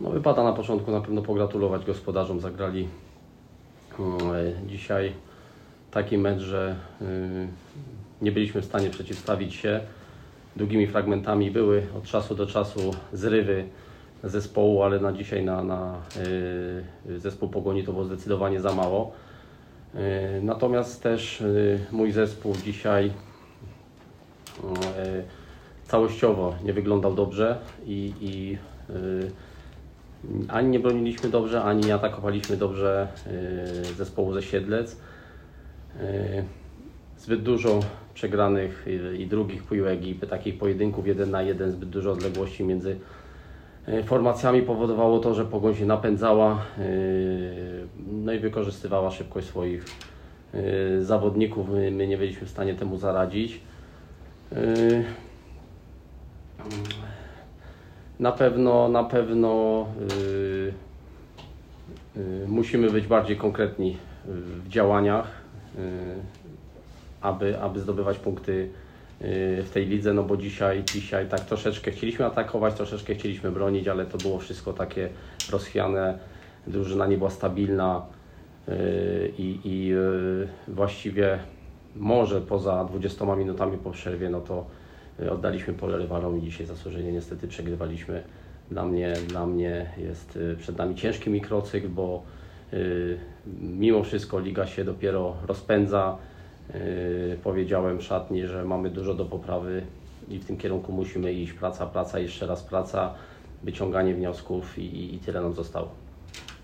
No, wypada na początku na pewno pogratulować gospodarzom. Zagrali dzisiaj taki mecz, że nie byliśmy w stanie przeciwstawić się. Długimi fragmentami były od czasu do czasu zrywy zespołu, ale na dzisiaj na zespół Pogoni to było zdecydowanie za mało. Natomiast też mój zespół dzisiaj całościowo nie wyglądał dobrze i ani nie broniliśmy dobrze, ani nie atakowaliśmy dobrze zespołu ze Siedlec. Zbyt dużo przegranych i drugich piłek i takich pojedynków 1 na 1, zbyt dużo odległości między formacjami powodowało to, że Pogoń się napędzała, no i wykorzystywała szybkość swoich zawodników. My nie byliśmy w stanie temu zaradzić. Na pewno musimy być bardziej konkretni w działaniach, aby zdobywać punkty w tej lidze, no bo dzisiaj tak troszeczkę chcieliśmy atakować, troszeczkę chcieliśmy bronić, ale to było wszystko takie rozchwiane, drużyna nie była stabilna i właściwie może poza 20 minutami po przerwie, no to oddaliśmy pole rywalom i dzisiaj zasłużenie niestety przegrywaliśmy. Dla mnie jest przed nami ciężki mikrocykl, bo mimo wszystko liga się dopiero rozpędza. Powiedziałem w szatni, że mamy dużo do poprawy i w tym kierunku musimy iść. Praca, jeszcze raz praca, wyciąganie wniosków i tyle nam zostało.